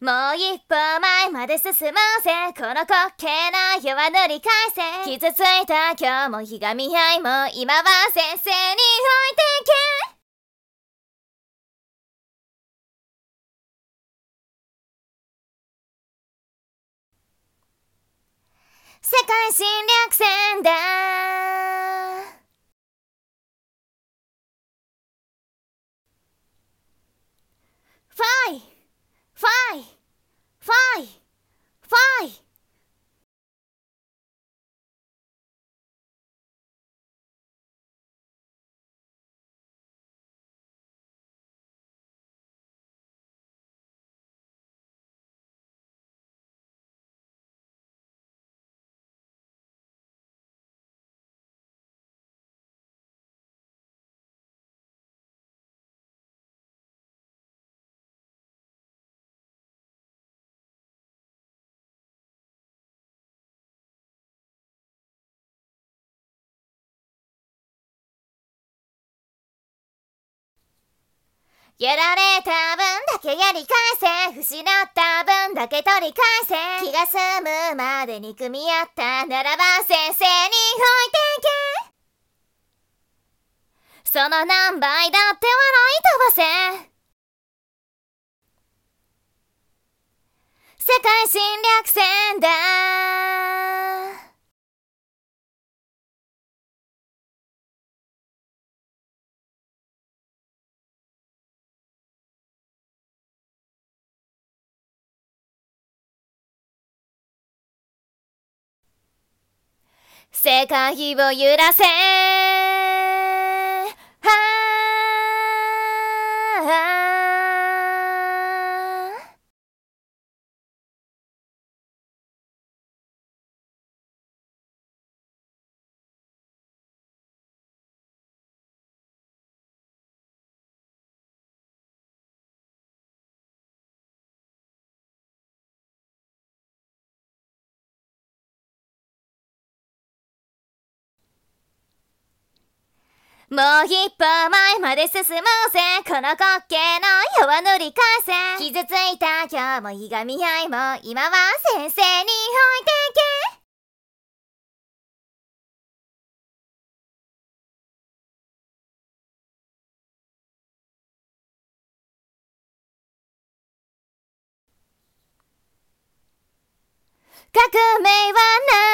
もう一歩前まで進もうぜ。この滑稽な世は塗り返せ。傷ついた今日もひがみ合いも今は先生に置いてけ。世界侵略戦だ。ファイファイファイファイ。やられた分だけやり返せ。失った分だけ取り返せ。気が済むまでに組み合ったならば先生に置いてけ。その何倍だって笑い飛ばせ。世界侵略戦だ。世界を揺らせ。もう一歩前まで進もうぜ。この滑稽な世は塗り返せ。傷ついた今日もひがみ合いも今は先生に置いてけ。革命はない